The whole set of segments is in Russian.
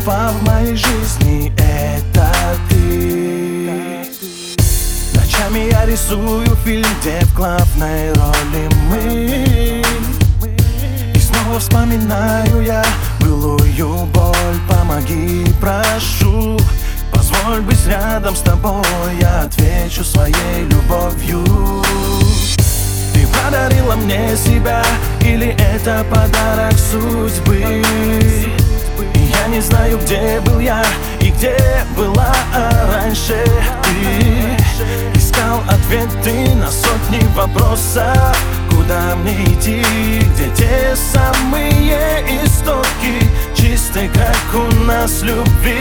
чувства в моей жизни — это ты. Ночами я рисую фильм, где в главной роли мы. И снова вспоминаю я былую боль. Помоги, прошу, позволь быть рядом с тобой. Я отвечу своей любовью. Ты подарила мне себя, или это подарок судьбы? И я не знаю, где был я и где была раньше ты. Искал ответы на сотни вопросов. Куда мне идти, где те самые истоки чистой, как у нас, любви?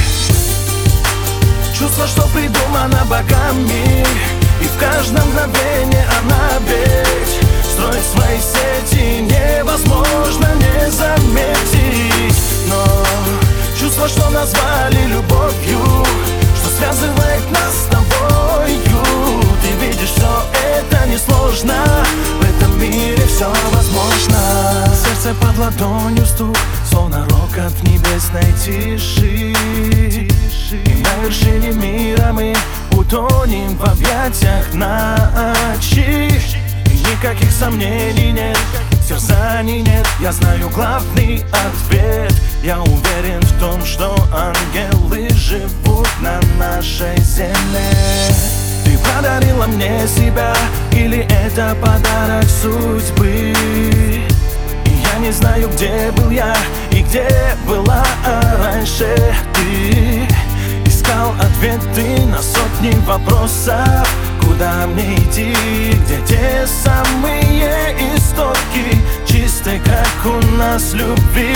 Чувство, что придумано богами, и в каждом мгновении она ведь строит свои сети, невозможно не заметить. Но чувство, что назвали любовью, что связывает нас с тобою. Ты видишь, все это несложно, в этом мире все возможно. Сердце под ладонью стук, словно рокот в небесной тиши. И на вершине мира мы утонем в объятиях ночи. И никаких сомнений нет, терзаний нет. Я знаю главный ответ. Я уверен в том, что ангелы живут на нашей земле. Ты подарила мне себя, или это подарок судьбы? И я не знаю, где был я и где была раньше ты. Искал ответы на сотни вопросов. Куда мне идти, где те самые истоки чистой, как у нас, любви?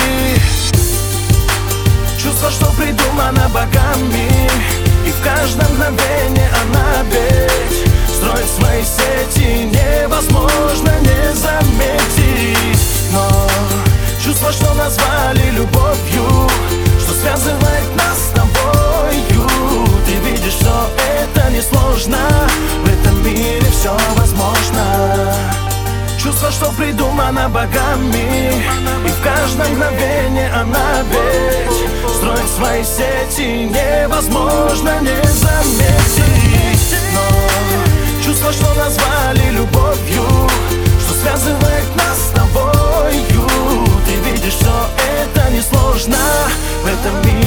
Чувство, что придумано богами, и в каждом мгновении она ведь строит свои сети, невозможно не заметить. Но чувство, что назвали любовью, что связывает нас с тобою. Ты видишь, все это несложно, в этом мире все возможно. Чувство, что придумано богами, и в каждом мгновении она ведь строит свои сети, невозможно не заметить. Но чувство, что назвали любовью, что связывает нас с тобою. Ты видишь, все это несложно, в этом мире